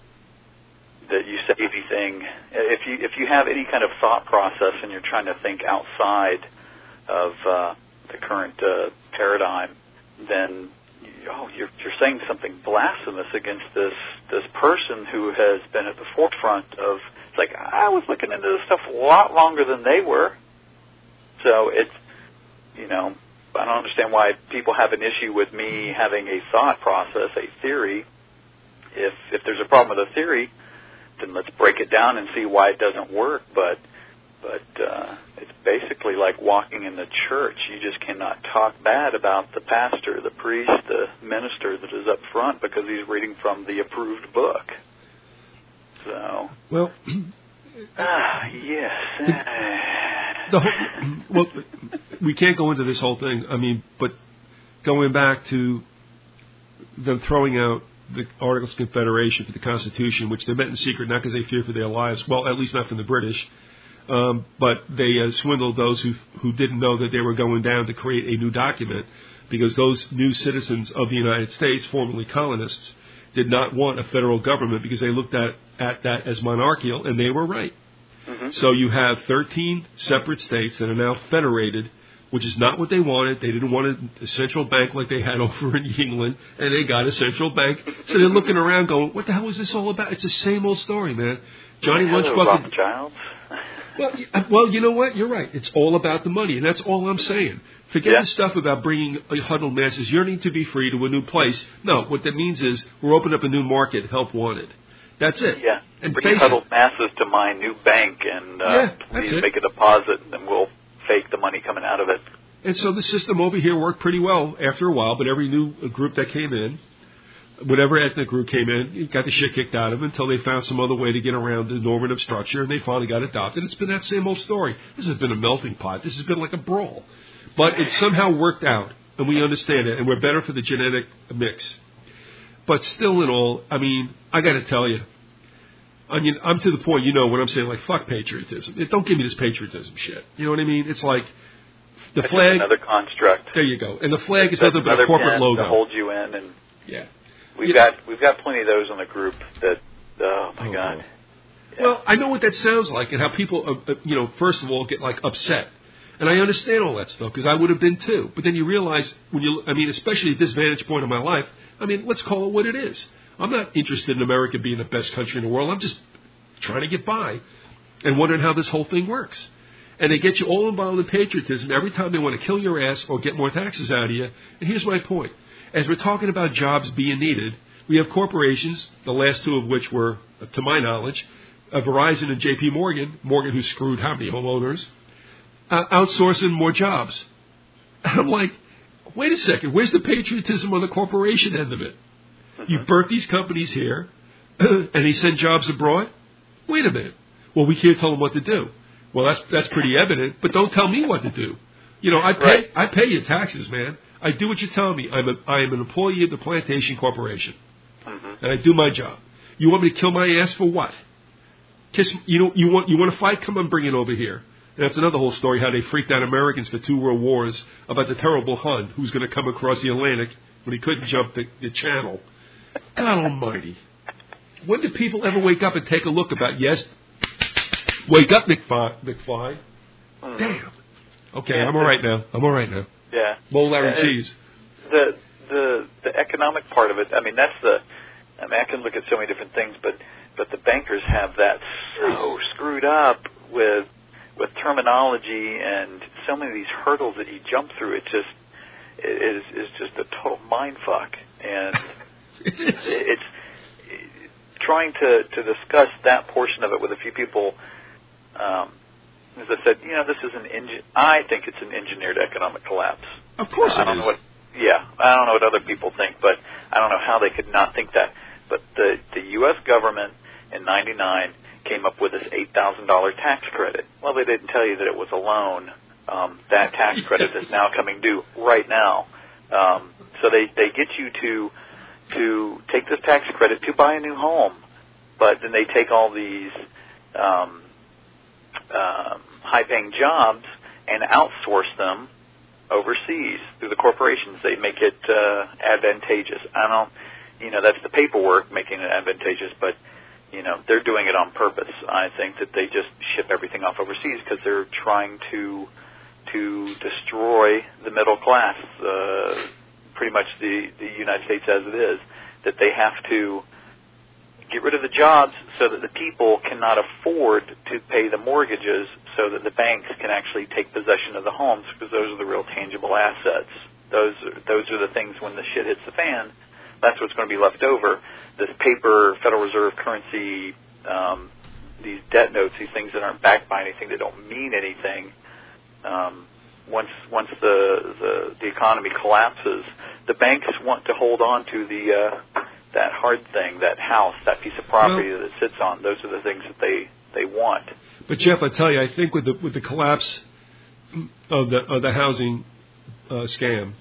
Speaker 2: that you say anything, if you if you have any kind of thought process and you're trying to think outside of uh, the current uh, paradigm, then oh, you're you're saying something blasphemous against this this person who has been at the forefront of. It's like, I was looking into this stuff a lot longer than they were. So it's, you know, I don't understand why people have an issue with me having a thought process, a theory. If if there's a problem with a theory, then let's break it down and see why it doesn't work. But but uh, it's basically like walking in the church. You just cannot talk bad about the pastor, the priest, the minister that is up front because he's reading from the approved book. So
Speaker 1: well,
Speaker 2: ah yes.
Speaker 1: The, the whole, well, we can't go into this whole thing. I mean, but going back to them throwing out the Articles of Confederation for the Constitution, which they met in secret, not because they feared for their lives, well, at least not from the British, um, but they uh, swindled those who who didn't know that they were going down to create a new document, because those new citizens of the United States, formerly colonists, did not want a federal government because they looked at, at that as monarchical, and they were right.
Speaker 2: Mm-hmm.
Speaker 1: So you have thirteen separate states that are now federated, which is not what they wanted. They didn't want a central bank like they had over in England, and they got a central bank. So they're looking around going, what the hell is this all about? It's the same old story, man. Johnny Lunchbucket.
Speaker 2: Rothschilds.
Speaker 1: Well, well, you know what? You're right. It's all about the money, and that's all I'm saying. Forget
Speaker 2: yeah.
Speaker 1: the stuff about bringing huddled masses yearning to be free to a new place. No, what that means is we're opening up a new market, help wanted. That's it.
Speaker 2: Yeah.
Speaker 1: And
Speaker 2: bring huddled it. masses to my new bank, and uh,
Speaker 1: yeah,
Speaker 2: please
Speaker 1: it.
Speaker 2: make a deposit, and then we'll fake the money coming out of it.
Speaker 1: And so the system over here worked pretty well after a while, but every new group that came in, whatever ethnic group came in, got the shit kicked out of them until they found some other way to get around the normative structure, and they finally got adopted. It's been that same old story. This has been a melting pot. This has been like a brawl. But it somehow worked out, and we understand it, and we're better for the genetic mix. But still in all, I mean, I got to tell you, I mean, I'm to the point, you know, when I'm saying, like, fuck patriotism. It, don't give me this patriotism shit. You know what I mean? It's like the
Speaker 2: That's
Speaker 1: flag.
Speaker 2: Another construct.
Speaker 1: There you go. And the flag
Speaker 2: That's
Speaker 1: is nothing but a corporate
Speaker 2: pen
Speaker 1: logo
Speaker 2: to hold you in, and
Speaker 1: yeah,
Speaker 2: we've
Speaker 1: you
Speaker 2: got we've got plenty of those in the group. That oh my
Speaker 1: oh,
Speaker 2: god.
Speaker 1: Oh.
Speaker 2: Yeah.
Speaker 1: Well, I know what that sounds like, and how people, uh, uh, you know, first of all, get like upset. And I understand all that stuff, because I would have been too. But then you realize, when you, I mean, especially at this vantage point of my life, I mean, let's call it what it is. I'm not interested in America being the best country in the world. I'm just trying to get by and wondering how this whole thing works. And they get you all involved in patriotism every time they want to kill your ass or get more taxes out of you. And here's my point. As we're talking about jobs being needed, we have corporations, the last two of which were, to my knowledge, uh, Verizon and J P Morgan, Morgan who screwed how many homeowners, Uh, outsourcing more jobs. And I'm like, wait a second, where's the patriotism on the corporation end of it? You birth these companies here, and they send jobs abroad? Wait a minute. Well, we can't tell them what to do. Well, that's that's pretty evident, but don't tell me what to do. You know, I pay
Speaker 2: right.
Speaker 1: I pay your taxes, man. I do what you tell me. I'm a, I am an employee of the Plantation Corporation,
Speaker 2: mm-hmm.
Speaker 1: and I do my job. You want me to kill my ass for what? Kiss you know you want you want to fight? Come on, bring it over here. And that's another whole story, how they freaked out Americans for two world wars about the terrible Hun who's going to come across the Atlantic when he couldn't jump the, the channel. God almighty. When do people ever wake up and take a look about, yes, wake up, McFly. McFly. Mm-hmm. Damn. Okay, yeah, I'm all right now. I'm all right now.
Speaker 2: Yeah.
Speaker 1: Bowl Larry
Speaker 2: uh,
Speaker 1: cheese.
Speaker 2: The, the, the economic part of it, I mean, that's the, I mean, I can look at so many different things, but, but the bankers have that so screwed up with, with terminology and so many of these hurdles that you jump through. It just, it is, is just a total mind fuck. And it's, it's trying to, to discuss that portion of it with a few people. Um, as I said, you know, this is an engine. I think it's an engineered economic collapse.
Speaker 1: Of course,
Speaker 2: uh,
Speaker 1: it
Speaker 2: I don't
Speaker 1: is.
Speaker 2: Know what, yeah, I don't know what other people think, but I don't know how they could not think that. But the the U S government in ninety-nine came up with this eight thousand dollars tax credit. Well, they didn't tell you that it was a loan. Um, that tax credit is now coming due right now. Um, so they, they get you to to take this tax credit to buy a new home, but then they take all these um, uh, high-paying jobs and outsource them overseas through the corporations. They make it uh, advantageous. I don't, you know, that's the paperwork making it advantageous, but you know, they're doing it on purpose. I think that they just ship everything off overseas because they're trying to to destroy the middle class, uh, pretty much the, the United States as it is, that they have to get rid of the jobs so that the people cannot afford to pay the mortgages so that the banks can actually take possession of the homes because those are the real tangible assets. Those are, those are the things when the shit hits the fan, that's what's going to be left over. This paper, Federal Reserve currency, um, these debt notes, these things that aren't backed by anything, that don't mean anything. Um, once once the, the the economy collapses, the banks want to hold on to the uh, that hard thing, that house, that piece of property well, that it sits on. Those are the things that they, they want.
Speaker 1: But Jeff, I tell you, I think with the with the collapse of the of the housing uh, scam,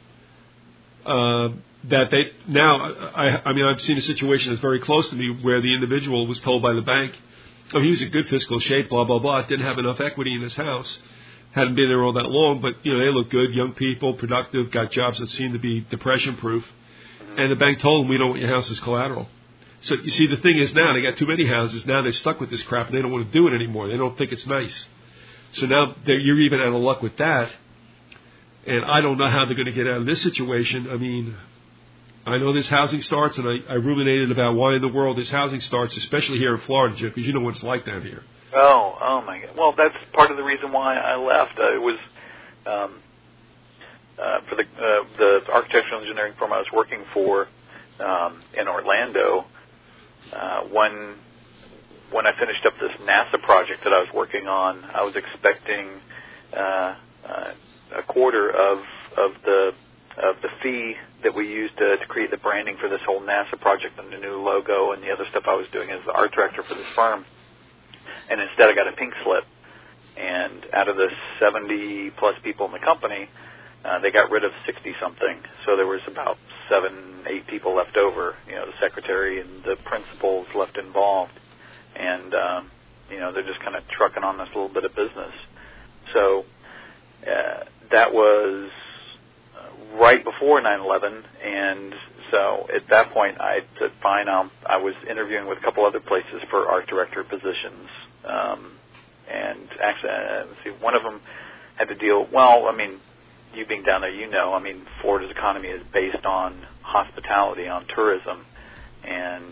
Speaker 1: uh, that they now, I, I mean, I've seen a situation that's very close to me where the individual was told by the bank, oh, he was in good fiscal shape, blah blah blah, didn't have enough equity in his house. Hadn't been there all that long, but, you know, they look good, young people, productive, got jobs that seem to be depression-proof. Mm-hmm. And the bank told them, we don't want your house as collateral. So, you see, the thing is now, they got too many houses. Now they're stuck with this crap, and they don't want to do it anymore. They don't think it's nice. So now you're even out of luck with that. And I don't know how they're going to get out of this situation. I mean, I know this housing starts, and I, I ruminated about why in the world this housing starts, especially here in Florida, Jim, because you know what it's like down here.
Speaker 2: Oh, oh my God! Well, that's part of the reason why I left. Uh, it was um, uh, for the uh, the architectural engineering firm I was working for um, in Orlando. Uh, when when I finished up this NASA project that I was working on, I was expecting uh, uh, a quarter of of the of the fee that we used to, to create the branding for this whole NASA project and the new logo and the other stuff I was doing as the art director for this firm. And instead I got a pink slip. And out of the seventy plus people in the company, uh, they got rid of sixty something. So there was about seven, eight people left over, you know, the secretary and the principals left involved. And, um, you know, they're just kind of trucking on this little bit of business. So uh, that was right before nine eleven, and so at that point I said, fine, I'll, I was interviewing with a couple other places for art director positions. Um, and actually, uh, let's see, one of them had to deal, well, I mean, you being down there, you know, I mean, Florida's economy is based on hospitality, on tourism, and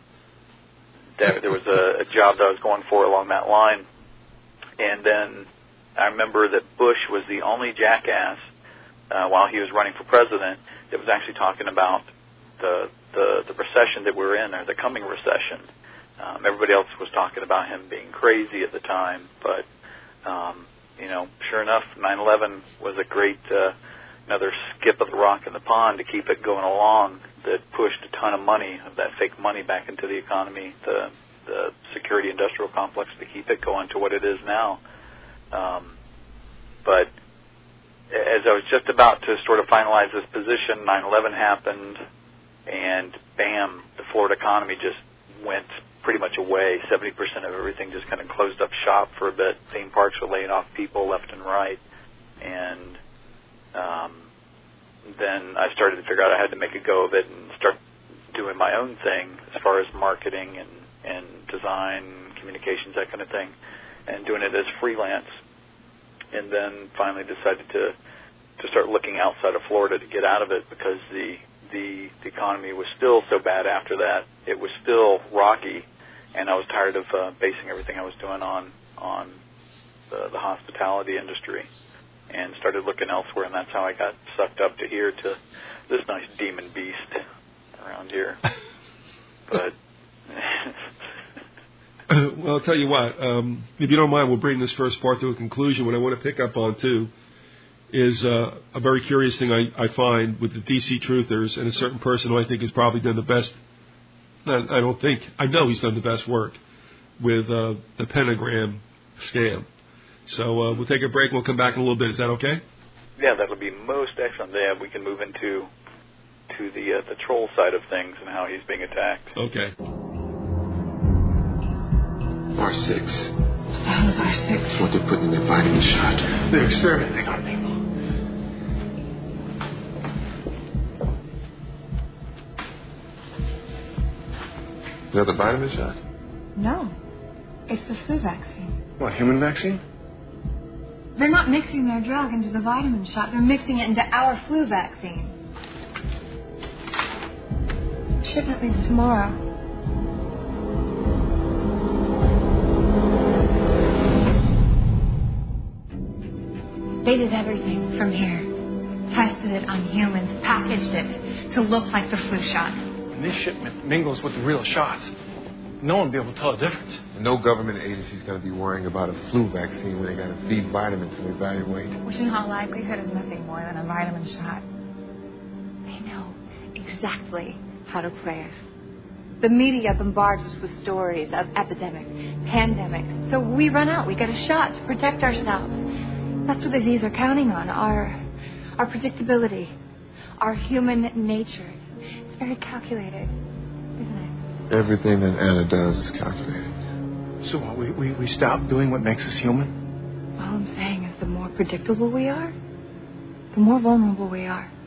Speaker 2: there, there was a, a job that I was going for along that line. And then I remember that Bush was the only jackass uh, while he was running for president that was actually talking about the, the, the recession that we're in, or the coming recession. Um, everybody else was talking about him being crazy at the time, but, um, you know, sure enough, nine eleven was a great, uh, another skip of the rock in the pond to keep it going along that pushed a ton of money, of that fake money, back into the economy, the, the security industrial complex, to keep it going to what it is now. Um, but as I was just about to sort of finalize this position, nine eleven happened, and bam, the Florida economy just went pretty much away. seventy percent of everything just kind of closed up shop for a bit. Theme parks were laying off people left and right. And um, then I started to figure out I had to make a go of it and start doing my own thing as far as marketing and, and design, communications, that kind of thing, and doing it as freelance. And then finally decided to to start looking outside of Florida to get out of it because the the, the economy was still so bad after that. It was still rocky, and I was tired of uh, basing everything I was doing on on the, the hospitality industry, and started looking elsewhere, and that's how I got sucked up to here to this nice demon beast around here. But
Speaker 1: well, I'll tell you what, um, if you don't mind, we'll bring this first part to a conclusion. What I want to pick up on, too, is uh, a very curious thing I, I find with the D C Truthers, and a certain person who I think has probably done the best, I don't think, I know he's done the best work with uh, the pentagram scam. So uh, we'll take a break and we'll come back in a little bit. Is that okay?
Speaker 2: Yeah, that'll be most excellent. Yeah, we can move into to the uh, the troll side of things and how he's being attacked.
Speaker 1: Okay.
Speaker 3: R six.
Speaker 4: What the hell is R six?
Speaker 3: It's what they're putting in their vitamin shot.
Speaker 5: They're experimenting on people.
Speaker 3: Is that the vitamin shot?
Speaker 4: No. It's the flu vaccine.
Speaker 5: What, human vaccine?
Speaker 4: They're not mixing their drug into the vitamin shot. They're mixing it into our flu vaccine. Shipment leaves tomorrow. They did everything from here. Tested it on humans, packaged it to look like the flu shot.
Speaker 5: When this shipment mingles with the real shots, no one will be able to tell the difference.
Speaker 3: No government agency is going to be worrying about a flu vaccine when they got to feed vitamins to evaluate.
Speaker 4: Which in all likelihood is nothing more than a vitamin shot. They know exactly how to play us. The media bombards us with stories of epidemics, pandemics. So we run out. We get a shot to protect ourselves. That's what the V's are counting on, our, our predictability, our human nature. It's very calculated, isn't it?
Speaker 3: Everything that Anna does is calculated.
Speaker 5: So what, we, we, we stop doing what makes us human?
Speaker 4: All I'm saying is the more predictable we are, the more vulnerable we are.